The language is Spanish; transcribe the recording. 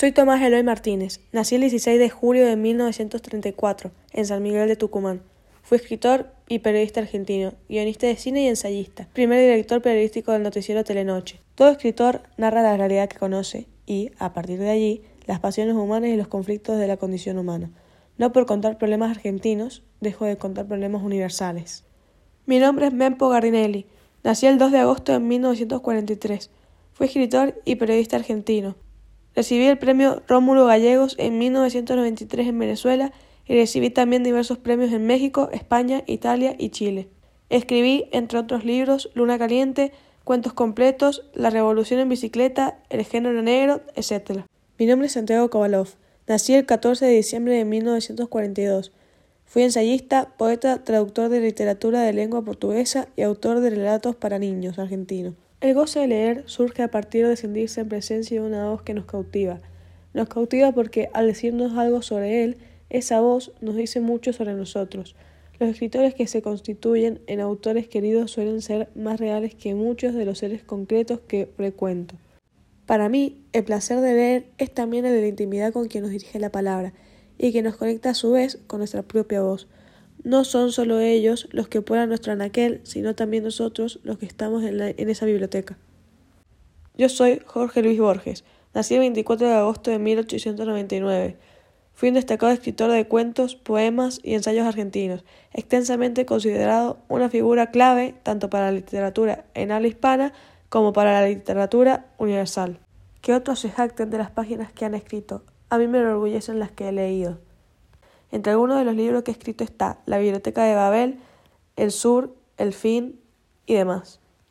Soy Tomás Eloy Martínez. Nací el 16 de julio de 1934 en San Miguel de Tucumán. Fui escritor y periodista argentino, guionista de cine y ensayista, primer director periodístico del noticiero Telenoche. Todo escritor narra la realidad que conoce y, a partir de allí, las pasiones humanas y los conflictos de la condición humana. No por contar problemas argentinos, dejo de contar problemas universales. Mi nombre es Mempo Gardinelli. Nací el 2 de agosto de 1943. Fui escritor y periodista argentino. Recibí el premio Rómulo Gallegos en 1993 en Venezuela y recibí también diversos premios en México, España, Italia y Chile. Escribí, entre otros libros, Luna Caliente, Cuentos Completos, La Revolución en Bicicleta, El Género Negro, etc. Mi nombre es Santiago Kovalov. Nací el 14 de diciembre de 1942. Fui ensayista, poeta, traductor de literatura de lengua portuguesa y autor de relatos para niños argentino. El goce de leer surge a partir de sentirse en presencia de una voz que nos cautiva. Nos cautiva porque, al decirnos algo sobre él, esa voz nos dice mucho sobre nosotros. Los escritores que se constituyen en autores queridos suelen ser más reales que muchos de los seres concretos que frecuento. Para mí, el placer de leer es también el de la intimidad con quien nos dirige la palabra, y que nos conecta a su vez con nuestra propia voz. No son solo ellos los que pueblan nuestro anaquel, sino también nosotros los que estamos en esa biblioteca. Yo soy Jorge Luis Borges. Nací el 24 de agosto de 1899. Fui un destacado escritor de cuentos, poemas y ensayos argentinos, extensamente considerado una figura clave tanto para la literatura en habla hispana como para la literatura universal. Que otros se jacten de las páginas que han escrito, a mí me enorgullecen las que he leído. Entre algunos de los libros que he escrito está La Biblioteca de Babel, El Sur, El Fin y demás.